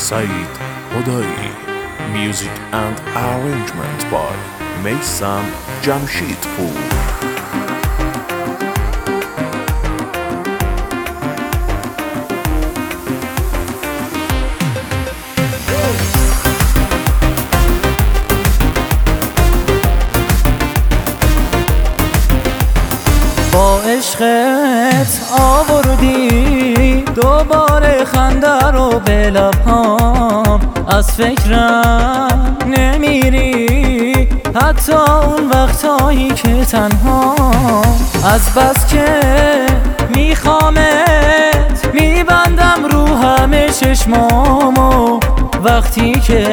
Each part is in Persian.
Saeed Hodai. Music and arrangement by Meysam Jamshidpur. با عشقت آوردی دوباره خنده رو به لبهام، از فکرم نمیری حتی اون وقتایی که تنها، از بس که میخوامت میبندم رو همه چشمامو، وقتی که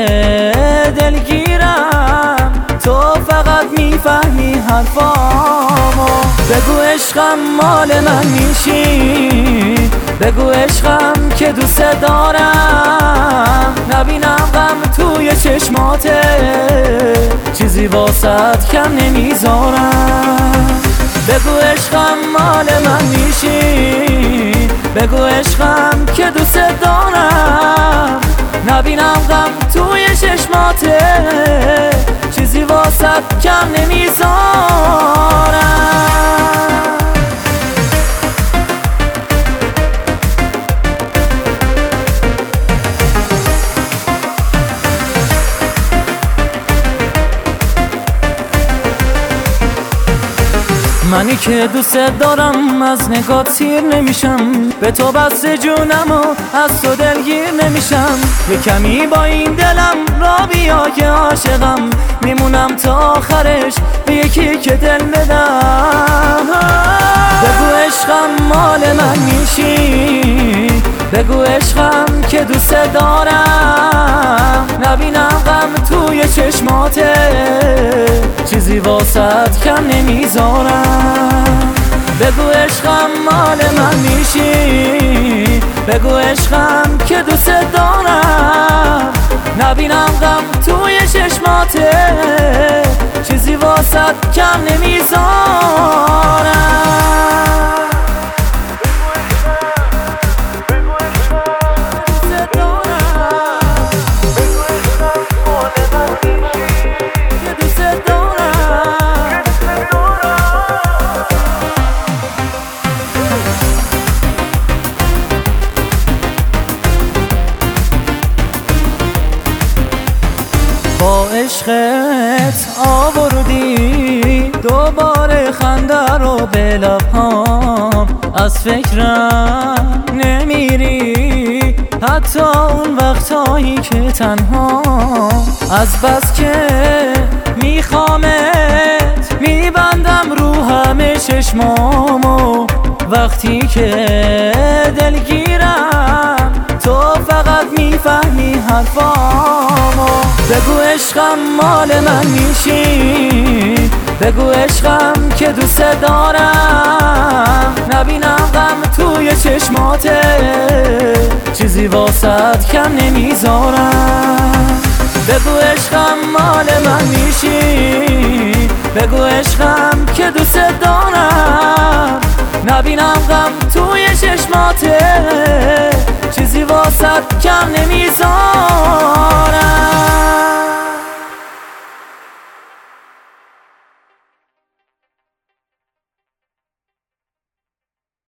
دلگیرم تو فقط میفهمی حرفامو. بگو عشقم مال من میشی، بگو عشقم که دوست دارم، نبینم غم توی چشماته، چیزی واسط کم نمیذارم. بگو عشقم مال من میشی، بگو عشقم که دوست دارم، نبینم غم توی چشماته، چیزی واسط کم نمیذارم. منی که دوست دارم از نگات سیر نمیشم، به تو بس جونم و از تو دلگیر نمیشم. یه کمی با این دلم را بیا که عاشقم، میمونم تا آخرش به یکی که دل بدم. بگو عشقم مال من میشی، بگو عشقم که دوست دارم، نبینم غم توی چشماته، چیزی واسط کم نمیذارم. بگو عشقم مال من میشی، بگو عشقم که دوست دارم، نبینم غم توی چشماته، چیزی واسط کم نمیذارم. با عشقت آوردی دوباره خنده رو به لبهام، از فکرم نمیری حتی اون وقتایی که تنها، از بس که میخوامت میبندم رو همه چشمامو، وقتی که دلگیرم تو فقط میفهمی حرفامو. بگو عشقم مال من میشی، بگو عشقم که دوست دارم، نبینم غم توی چشماته، چیزی واسط کم نمیذارم. بگو عشقم مال من میشی، بگو عشقم که دوست دارم، نبینم غم توی چشماته، چیزی واسط کم نمیذارم.